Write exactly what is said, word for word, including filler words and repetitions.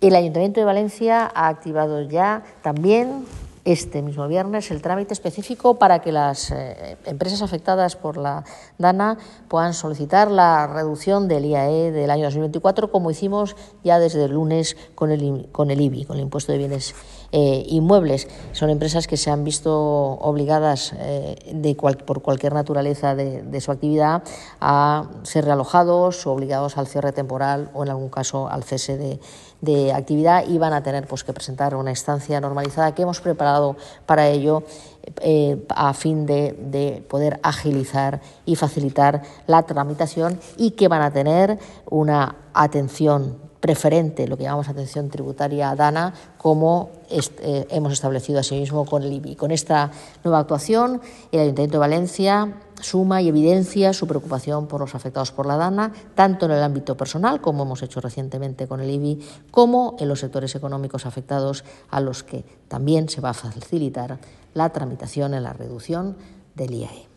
El Ayuntamiento de Valencia ha activado ya también este mismo viernes el trámite específico para que las eh, empresas afectadas por la DANA puedan solicitar la reducción del I A E del año dos mil veinticuatro, como hicimos ya desde el lunes con el, con el I B I, con el Impuesto de Bienes eh, Inmuebles. Son empresas que se han visto obligadas eh, de cual, por cualquier naturaleza de, de su actividad a ser realojados o obligados al cierre temporal o en algún caso al cese de, de actividad, y van a tener pues, que presentar una instancia normalizada que hemos preparado para ello eh, a fin de, de poder agilizar y facilitar la tramitación, y que van a tener una atención preferente, lo que llamamos atención tributaria DANA, como est eh, hemos establecido asimismo con el I B I. Con esta nueva actuación, el Ayuntamiento de Valencia suma y evidencia su preocupación por los afectados por la DANA, tanto en el ámbito personal, como hemos hecho recientemente con el I B I, como en los sectores económicos afectados, a los que también se va a facilitar la tramitación en la reducción del I A E.